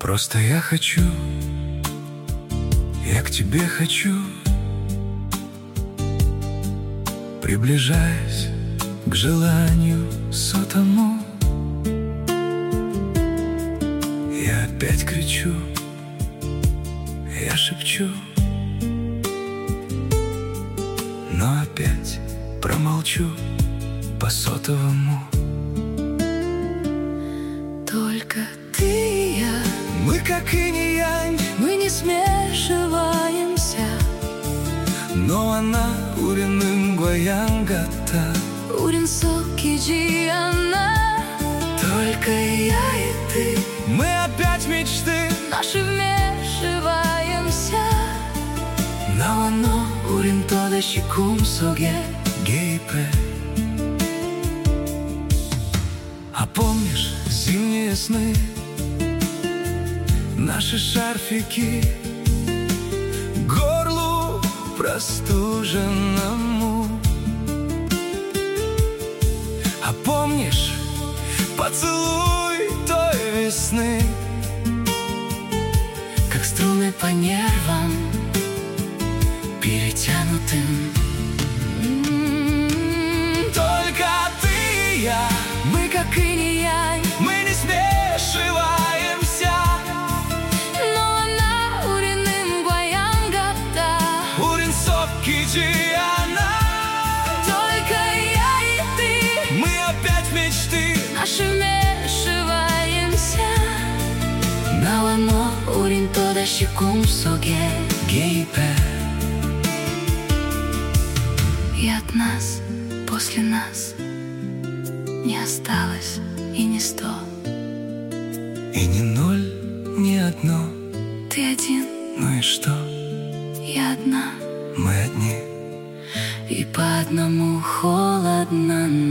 Просто я хочу, я к тебе хочу, приближаясь к желанию сотому. Я опять кричу, я шепчу, но опять промолчу по сотовому. Только ты и я, Мы как инь и янь, мы не смешиваемся. но она 우리는 고향 같아. 우린 섞이지 않아. Только я и ты, мы опять мечты. Наши вмешиваемся. 나와 너 우린 또다시 꿈속에 개입해. А помнишь зимние сны, наши шарфики, горлу простуженному? А помнишь поцелуй той весны, Как струны по нервам перетянутым. только ты и я, Мы как инь и янь, мы не смешиваемся. но она 우리는 고향 같아. 우린 섞이지 않아. Только я и ты, Мы опять мечты. наши вмешиваемся. 나와 너 우린 또다시 꿈속에 개입해. И от нас, после нас не осталось и не 100. И ни ноль, ни одно. Ты один, Ну и что? я одна. Мы одни. И по одному холодно